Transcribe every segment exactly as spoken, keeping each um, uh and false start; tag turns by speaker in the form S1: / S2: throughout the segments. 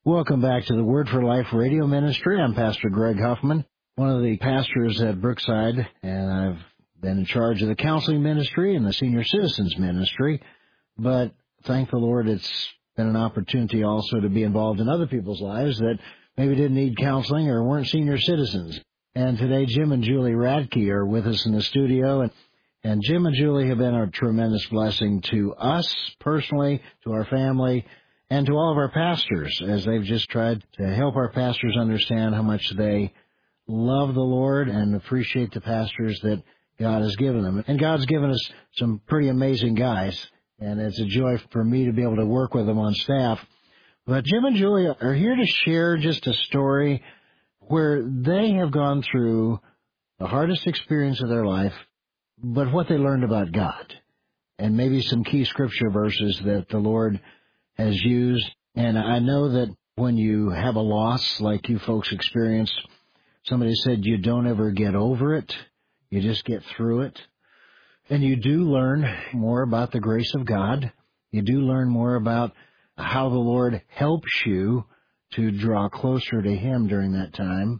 S1: Welcome back to the Word for Life radio ministry. I'm Pastor Greg Huffman, one of the pastors at Brookside, and I've been in charge of the counseling ministry and the senior citizens ministry. But thank the Lord, it's been an opportunity also to be involved in other people's lives that maybe didn't need counseling or weren't senior citizens. And today, Jim and Julie Radke are with us in the studio, and and Jim and Julie have been a tremendous blessing to us personally, to our family, and to all of our pastors, as they've just tried to help our pastors understand how much they love the Lord and appreciate the pastors that God has given them. And God's given us some pretty amazing guys, and it's a joy for me to be able to work with them on staff. But Jim and Julie are here to share just a story where they have gone through the hardest experience of their life, but what they learned about God, and maybe some key scripture verses that the Lord has used. And I know that when you have a loss like you folks experienced, somebody said you don't ever get over it, you just get through it. And you do learn more about the grace of God. You do learn more about how the Lord helps you to draw closer to Him during that time.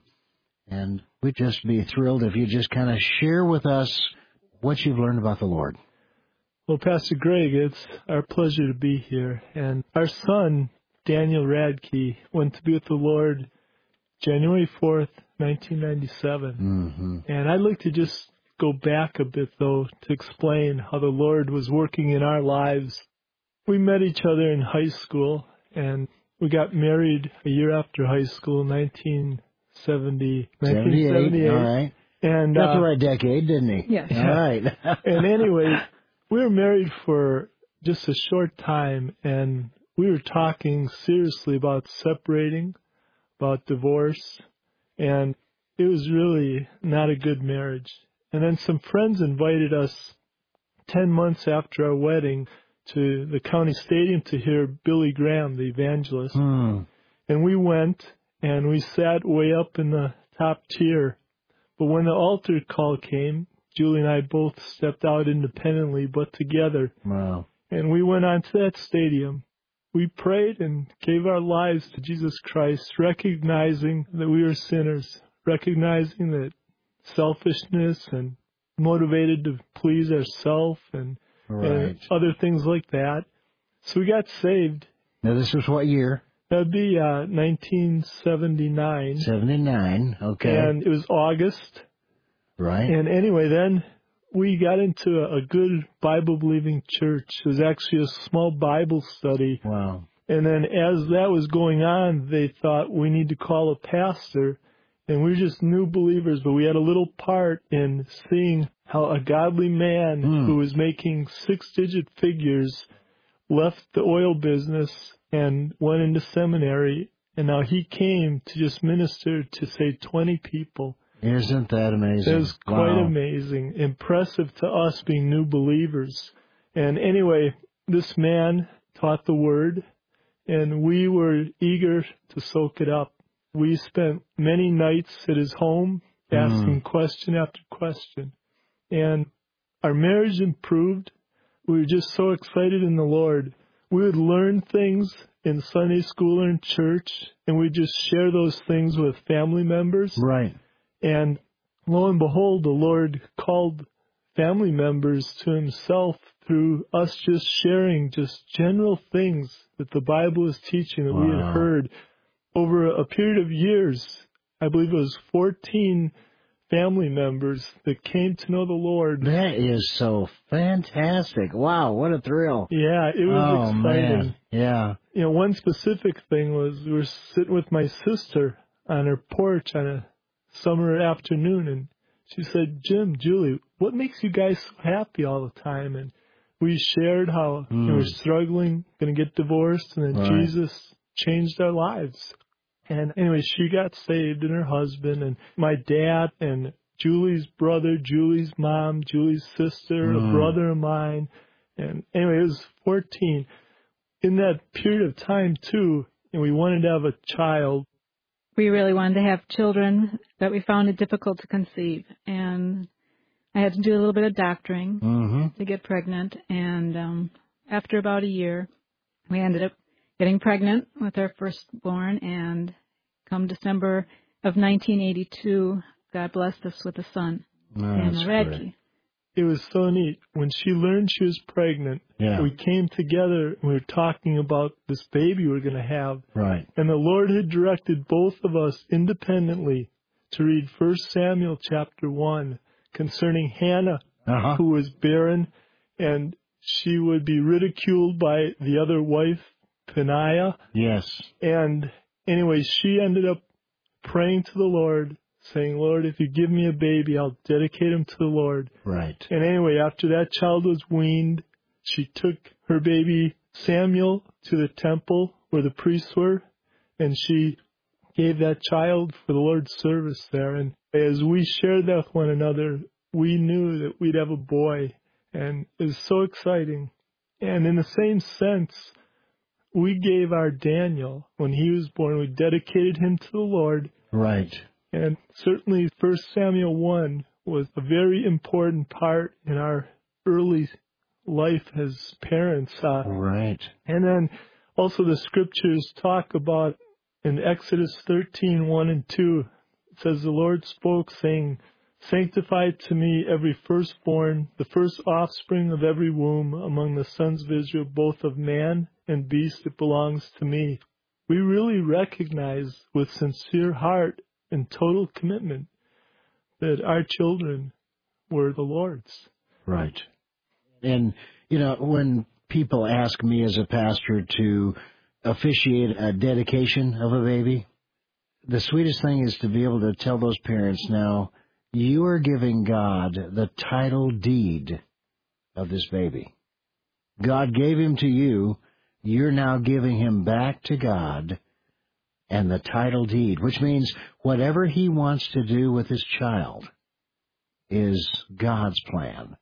S1: And we'd just be thrilled if you just kind of share with us what you've learned about the Lord.
S2: Well, Pastor Greg, it's our pleasure to be here. And our son, Daniel Radke, went to be with the Lord January fourth, nineteen ninety-seven. Mm-hmm. And I'd like to just go back a bit, though, to explain how the Lord was working in our lives. We met each other in high school, and we got married a year after high school, nineteen seventy, nineteen seventy-eight.
S1: All right.
S2: And,
S1: Got
S2: uh,
S1: the right decade, didn't he?
S3: Yes.
S1: All right.
S2: And anyway, we were married for just a short time, and we were talking seriously about separating, about divorce, and it was really not a good marriage. And then some friends invited us ten months after our wedding to the county stadium to hear Billy Graham, the evangelist.
S1: Hmm.
S2: And we went, and we sat way up in the top tier. But when the altar call came, Julie and I both stepped out independently, but together.
S1: Wow.
S2: And we went on to that stadium. We prayed and gave our lives to Jesus Christ, recognizing that we were sinners, recognizing that selfishness and motivated to please ourselves and,
S1: Right.
S2: and other things like that. So we got saved.
S1: Now, this was what year?
S2: That'd be uh, nineteen seventy-nine.
S1: seventy-nine, okay.
S2: And it was August.
S1: Right.
S2: And anyway, then we got into a, a good Bible-believing church. It was actually a small Bible study.
S1: Wow.
S2: And then as that was going on, they thought we need to call a pastor. And we were just new believers, but we had a little part in seeing how a godly man mm. who was making six-digit figures left the oil business and went into seminary. And now he came to just minister to, say, twenty people.
S1: Isn't that amazing?
S2: It was quite wow. amazing, impressive to us being new believers. And anyway, this man taught the Word, and we were eager to soak it up. We spent many nights at his home asking mm. question after question. And our marriage improved. We were just so excited in the Lord. We would learn things in Sunday school or in church, and we'd just share those things with family members.
S1: Right.
S2: And lo and behold, the Lord called family members to Himself through us just sharing just general things that the Bible is teaching that wow. we had heard over a period of years. I believe it was fourteen family members that came to know the Lord.
S1: That is so fantastic. Wow, what a thrill.
S2: Yeah, it was
S1: oh,
S2: exciting.
S1: Man. Yeah.
S2: You know, one specific thing was we were sitting with my sister on her porch on a summer afternoon, and she said, Jim, Julie, what makes you guys so happy all the time? And we shared how mm. we were struggling, going to get divorced, and then right. Jesus changed our lives. And anyway, she got saved and her husband and my dad and Julie's brother, Julie's mom, Julie's sister, mm. a brother of mine. And anyway, it was fourteen. In that period of time, too, and we wanted to have a child.
S3: We really wanted to have children, but we found it difficult to conceive. And I had to do a little bit of doctoring mm-hmm. to get pregnant. And um, after about a year, we ended up getting pregnant with our firstborn, and come December of nineteen eighty-two, God blessed us with a son,
S1: Oh,
S3: Daniel
S1: that's
S3: Radke.
S1: great.
S2: It was so neat. When she learned she was pregnant,
S1: Yeah.
S2: we came together and we were talking about this baby we were going to have.
S1: Right.
S2: And the Lord had directed both of us independently to read First Samuel chapter one concerning Hannah,
S1: Uh-huh.
S2: who was barren, and she would be ridiculed by the other wife, Peninnah.
S1: Yes.
S2: And anyway, she ended up praying to the Lord, saying, Lord, if you give me a baby, I'll dedicate him to the Lord.
S1: Right.
S2: And anyway, after that child was weaned, she took her baby Samuel to the temple where the priests were, and she gave that child for the Lord's service there. And as we shared that with one another, we knew that we'd have a boy, and it was so exciting. And in the same sense, we gave our Daniel, when he was born, we dedicated him to the Lord.
S1: Right.
S2: And certainly First Samuel one was a very important part in our early life as parents. Uh,
S1: Right.
S2: and then also the scriptures talk about in Exodus thirteen, one and two, it says, the Lord spoke, saying, sanctify to me every firstborn, the first offspring of every womb among the sons of Israel, both of man and beast, it belongs to me. We really recognize with sincere heart and total commitment that our children were the Lord's.
S1: Right. And, you know, when people ask me as a pastor to officiate a dedication of a baby, the sweetest thing is to be able to tell those parents, now, you are giving God the title deed of this baby. God gave him to you. You're now giving him back to God and the title deed, which means whatever he wants to do with his child is God's plan.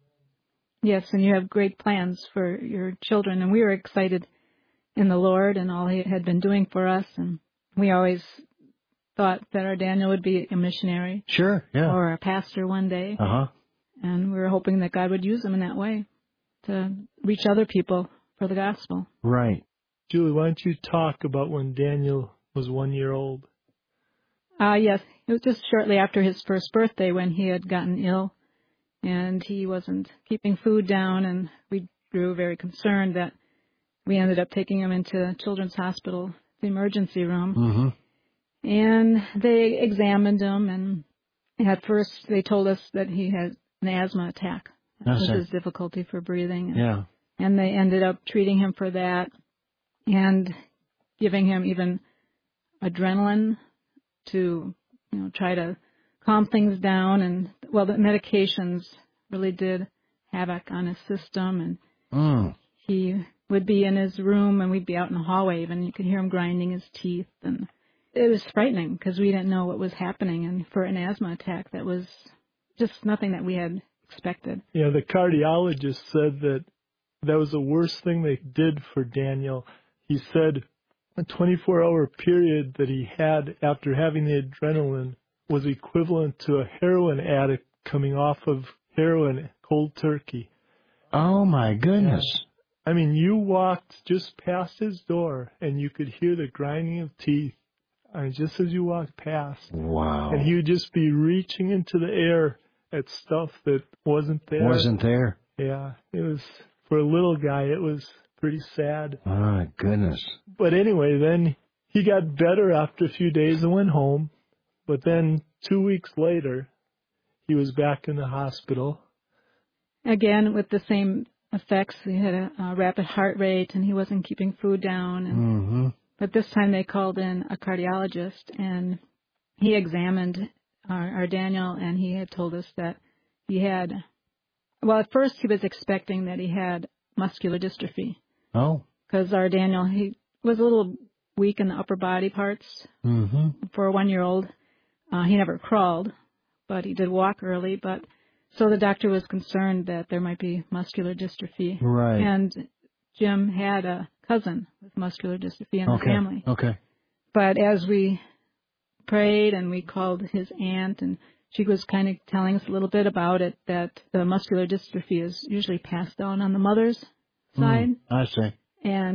S3: Yes, and you have great plans for your children, and we were excited in the Lord and all he had been doing for us, and we always thought that our Daniel would be a missionary.
S1: Sure, yeah.
S3: Or a pastor one day.
S1: Uh-huh.
S3: And we were hoping that God would use him in that way to reach other people for the gospel.
S1: Right.
S2: Julie, why don't you talk about when Daniel was one year old?
S3: Uh, yes, it was just shortly after his first birthday when he had gotten ill, and he wasn't keeping food down, and we grew very concerned that we ended up taking him into Children's Hospital, the emergency room.
S1: Mm-hmm.
S3: And they examined him, and at first they told us that he had an asthma attack. That was his difficulty for breathing.
S1: Yeah.
S3: And they ended up treating him for that and giving him even adrenaline to, you know, try to calm things down. And, well, the medications really did havoc on his system. And
S1: Mm.
S3: he would be in his room, and we'd be out in the hallway, and you could hear him grinding his teeth. And it was frightening because we didn't know what was happening. And for an asthma attack, that was just nothing that we had expected.
S2: Yeah, the cardiologist said that that was the worst thing they did for Daniel. He said a twenty-four hour period that he had after having the adrenaline was equivalent to a heroin addict coming off of heroin cold turkey.
S1: Oh, my goodness.
S2: I mean, you walked just past his door, and you could hear the grinding of teeth. I mean, just as you walked past.
S1: Wow.
S2: And he would just be reaching into the air at stuff that wasn't there.
S1: Wasn't there.
S2: Yeah, it was, for a little guy, it was pretty sad.
S1: Oh, my goodness.
S2: But anyway, then he got better after a few days and went home. But then two weeks later, he was back in the hospital.
S3: Again, with the same effects. He had a, a rapid heart rate, and he wasn't keeping food down. And,
S1: Mm-hmm.
S3: But this time they called in a cardiologist, and he examined our, our Daniel, and he had told us that he had, well, at first he was expecting that he had muscular dystrophy.
S1: Oh.
S3: Because our Daniel, he was a little weak in the upper body parts.
S1: Mm-hmm.
S3: For a one-year-old. Uh, he never crawled, but he did walk early. But so the doctor was concerned that there might be muscular dystrophy.
S1: Right.
S3: And Jim had a cousin with muscular dystrophy in
S1: okay.
S3: the family.
S1: Okay.
S3: But as we prayed and we called his aunt, and she was kind of telling us a little bit about it, that the muscular dystrophy is usually passed down on the mother's side.
S1: Mm, I see.
S3: And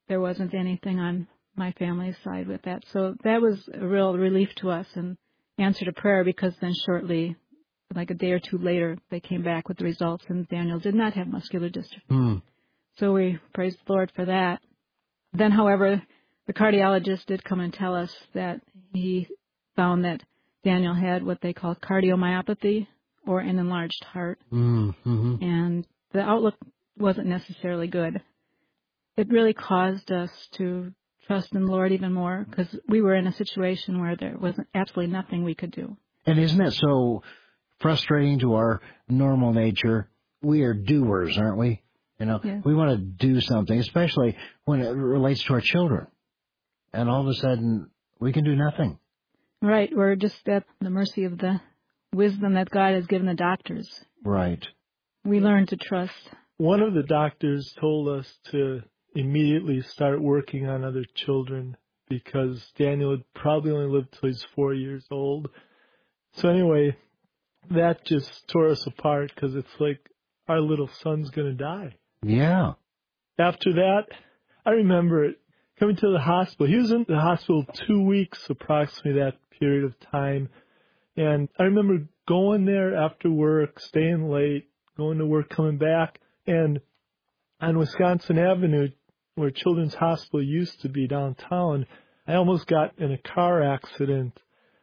S3: there wasn't anything on my family's side with that. So that was a real relief to us and answered a prayer, because then shortly, like a day or two later, they came back with the results, and Daniel did not have muscular dystrophy.
S1: Mm.
S3: So we praised the Lord for that. Then, however, the cardiologist did come and tell us that he found that Daniel had what they call cardiomyopathy, or an enlarged heart.
S1: Mm-hmm.
S3: And the outlook wasn't necessarily good. It really caused us to trust in the Lord even more, because we were in a situation where there was absolutely nothing we could do.
S1: And isn't that so frustrating to our normal nature? We are doers, aren't we? You know,
S3: Yeah.
S1: We want to do something, especially when it relates to our children. And all of a sudden, we can do nothing.
S3: Right. We're just at the mercy of the wisdom that God has given the doctors.
S1: Right.
S3: We learn to trust.
S2: One of the doctors told us to immediately start working on other children, because Daniel had probably only lived till he's four years old. So anyway, that just tore us apart, because it's like our little son's going to die.
S1: Yeah.
S2: After that, I remember it, coming to the hospital. He was in the hospital two weeks, approximately that period of time. And I remember going there after work, staying late, going to work, coming back. And on Wisconsin Avenue, where Children's Hospital used to be downtown, I almost got in a car accident.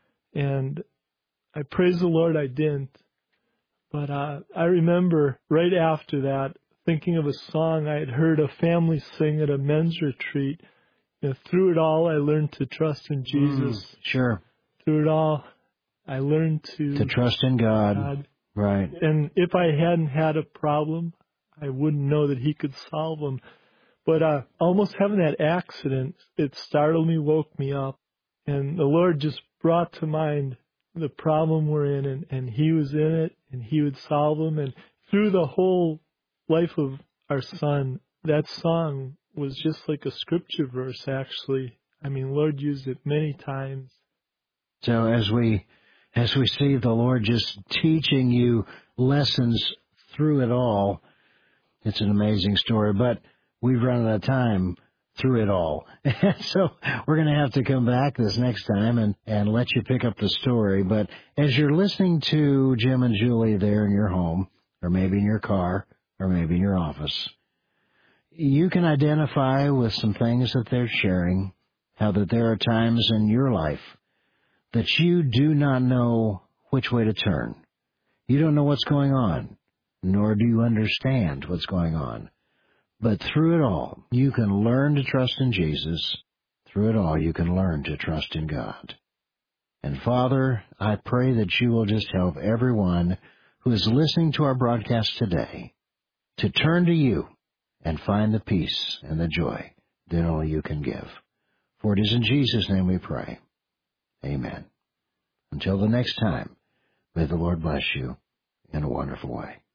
S2: And I praise the Lord I didn't. But uh, I remember right after that, thinking of a song I had heard a family sing at a men's retreat. You know, through it all, I learned to trust in Jesus.
S1: Mm, sure.
S2: Through it all, I learned to...
S1: To trust in God.
S2: God.
S1: Right.
S2: And if I hadn't had a problem, I wouldn't know that he could solve them. But uh, almost having that accident, it startled me, woke me up. And the Lord just brought to mind the problem we're in, and, and he was in it, and he would solve them. And through the whole life of our son, that song was just like a scripture verse, actually. I mean, Lord used it many times.
S1: So as we as we see the Lord just teaching you lessons through it all, it's an amazing story. But we've run out of time through it all. So we're going to have to come back this next time and, and let you pick up the story. But as you're listening to Jim and Julie there in your home, or maybe in your car, or maybe in your office, you can identify with some things that they're sharing, how that there are times in your life that you do not know which way to turn. You don't know what's going on, nor do you understand what's going on. But through it all, you can learn to trust in Jesus. Through it all, you can learn to trust in God. And Father, I pray that you will just help everyone who is listening to our broadcast today to turn to you and find the peace and the joy that only you can give. For it is in Jesus' name we pray. Amen. Until the next time, may the Lord bless you in a wonderful way.